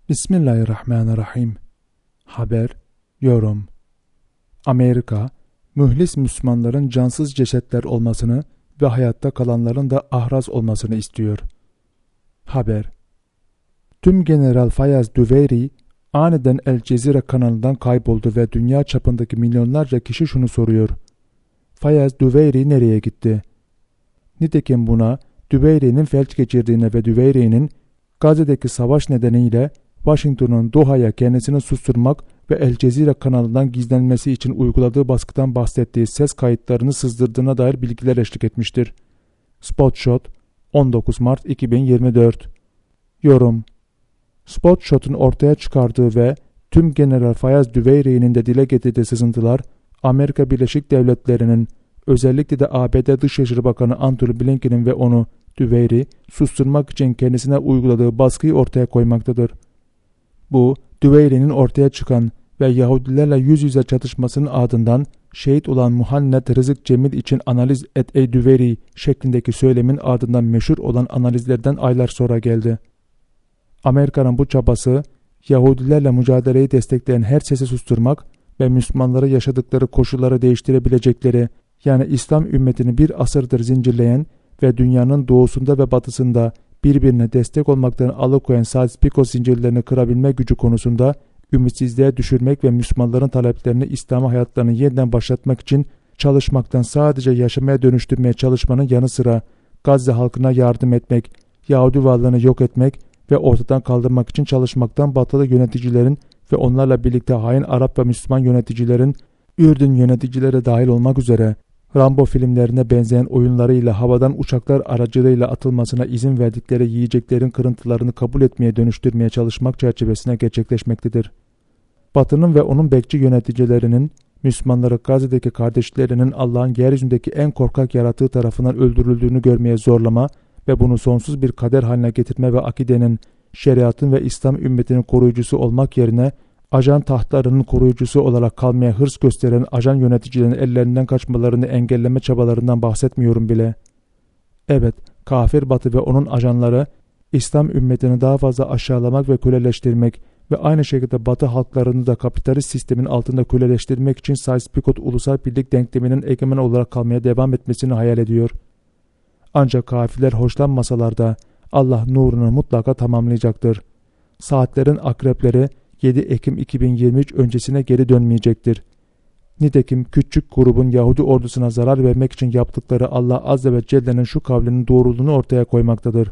Bismillahirrahmanirrahim. Haber, yorum. Amerika, mühlis Müslümanların cansız cesetler olmasını ve hayatta kalanların da ahraz olmasını istiyor. Haber. Tüm General Fayez Duveyri aniden El Cezire kanalından kayboldu ve dünya çapındaki milyonlarca kişi şunu soruyor: Fayez Duveyri nereye gitti? Nitekim buna Duveyri'nin felç geçirdiğine ve Duveyri'nin Gazze'deki savaş nedeniyle Washington'un Doha'ya kendisini susturmak ve El Cezire kanalından gizlenmesi için uyguladığı baskıdan bahsettiği ses kayıtlarını sızdırdığına dair bilgiler eşlik etmiştir. Spotshot, 19 Mart 2024. Yorum. Spotshot'un ortaya çıkardığı ve tüm General Fayez Duveyri'nin de dile getirdiği sızıntılar, Amerika Birleşik Devletleri'nin, özellikle de ABD Dışişleri Bakanı Antony Blinken'in ve onu, Duveyri, susturmak için kendisine uyguladığı baskıyı ortaya koymaktadır. Bu, Duveyri'nin ortaya çıkan ve Yahudilerle yüz yüze çatışmasının ardından şehit olan Muhannet Rızık Cemil için analiz et ey Duveyri şeklindeki söylemin ardından meşhur olan analizlerden aylar sonra geldi. Amerika'nın bu çabası, Yahudilerle mücadeleyi destekleyen her sesi susturmak ve Müslümanları yaşadıkları koşulları değiştirebilecekleri, yani İslam ümmetini bir asırdır zincirleyen ve dünyanın doğusunda ve batısında birbirine destek olmaktan alıkoyan Sykes-Picot zincirlerini kırabilme gücü konusunda ümitsizliğe düşürmek ve Müslümanların taleplerini İslam hayatlarını yeniden başlatmak için çalışmaktan sadece yaşamaya dönüştürmeye çalışmanın yanı sıra Gazze halkına yardım etmek, Yahudi varlığını yok etmek ve ortadan kaldırmak için çalışmaktan batılı yöneticilerin ve onlarla birlikte hain Arap ve Müslüman yöneticilerin, Ürdün yöneticileri dahil olmak üzere Rambo filmlerine benzeyen oyunlarıyla havadan uçaklar aracılığıyla atılmasına izin verdikleri yiyeceklerin kırıntılarını kabul etmeye dönüştürmeye çalışmak çerçevesine gerçekleşmektedir. Batı'nın ve onun bekçi yöneticilerinin Müslümanları Gazze'deki kardeşlerinin Allah'ın yeryüzündeki en korkak yaratığı tarafından öldürüldüğünü görmeye zorlama ve bunu sonsuz bir kader haline getirme ve akidenin, şeriatın ve İslam ümmetinin koruyucusu olmak yerine ajan tahtlarının koruyucusu olarak kalmaya hırs gösteren ajan yöneticilerin ellerinden kaçmalarını engelleme çabalarından bahsetmiyorum bile. Evet, kafir Batı ve onun ajanları İslam ümmetini daha fazla aşağılamak ve köleleştirmek ve aynı şekilde Batı halklarını da kapitalist sistemin altında köleleştirmek için Sykes-Picot ulusal birlik denkleminin egemen olarak kalmaya devam etmesini hayal ediyor. Ancak kafirler hoşlanmasalar da Allah nurunu mutlaka tamamlayacaktır. Saatlerin akrepleri 7 Ekim 2023 öncesine geri dönmeyecektir. Nitekim küçük grubun Yahudi ordusuna zarar vermek için yaptıkları Allah Azze ve Celle'nin şu kavlinin doğruluğunu ortaya koymaktadır.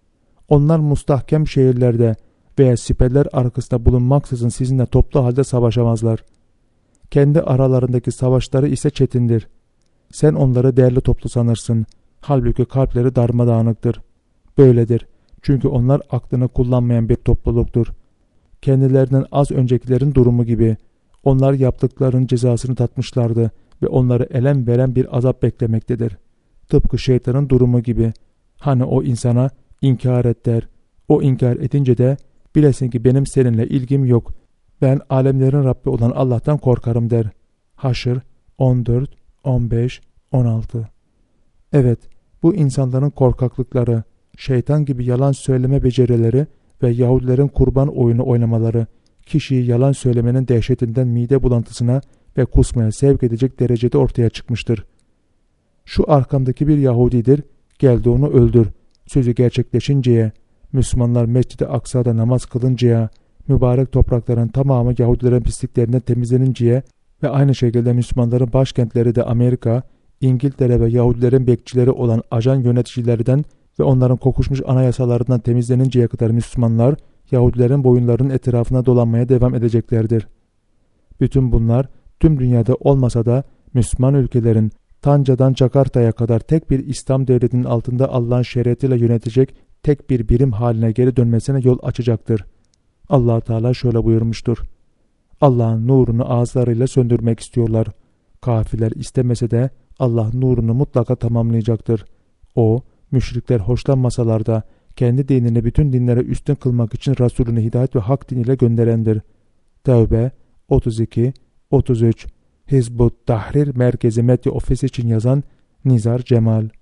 Onlar mustahkem şehirlerde veya siperler arkasında bulunmaksızın sizinle toplu halde savaşamazlar. Kendi aralarındaki savaşları ise çetindir. Sen onları değerli toplu sanırsın. Halbuki kalpleri darmadağınıktır. Böyledir. Çünkü onlar aklını kullanmayan bir topluluktur. Kendilerinden az öncekilerin durumu gibi. Onlar yaptıklarının cezasını tatmışlardı ve onları elem veren bir azap beklemektedir. Tıpkı şeytanın durumu gibi. Hani o insana inkar et der. O inkar edince de bilesin ki benim seninle ilgim yok. Ben alemlerin Rabbi olan Allah'tan korkarım der. Haşr 14, 15, 16. Evet, bu insanların korkaklıkları, şeytan gibi yalan söyleme becerileri ve Yahudilerin kurban oyunu oynamaları, kişiyi yalan söylemenin dehşetinden mide bulantısına ve kusmaya sevk edecek derecede ortaya çıkmıştır. Şu arkamdaki bir Yahudidir, gel de onu öldür. Sözü gerçekleşinceye, Müslümanlar Mescid-i Aksa'da namaz kılıncaya, mübarek toprakların tamamı Yahudilerin pisliklerinden temizleninceye ve aynı şekilde Müslümanların başkentleri de Amerika, İngiltere ve Yahudilerin bekçileri olan ajan yöneticilerinden ve onların kokuşmuş anayasalarından temizleninceye kadar Müslümanlar, Yahudilerin boyunlarının etrafına dolanmaya devam edeceklerdir. Bütün bunlar tüm dünyada olmasa da Müslüman ülkelerin Tanca'dan Jakarta'ya kadar tek bir İslam devletinin altında Allah'ın şeriatıyla yönetecek tek bir birim haline geri dönmesine yol açacaktır. Allah Teala şöyle buyurmuştur: Allah'ın nurunu ağızlarıyla söndürmek istiyorlar. Kafirler istemese de Allah nurunu mutlaka tamamlayacaktır. O, müşrikler hoşlanmasalar da kendi dinini bütün dinlere üstün kılmak için Resulünü hidayet ve hak diniyle gönderendir. Tevbe 32, 33. Hizbut Tahrir Merkezi Medya Ofisi için yazan Nizar Cemal.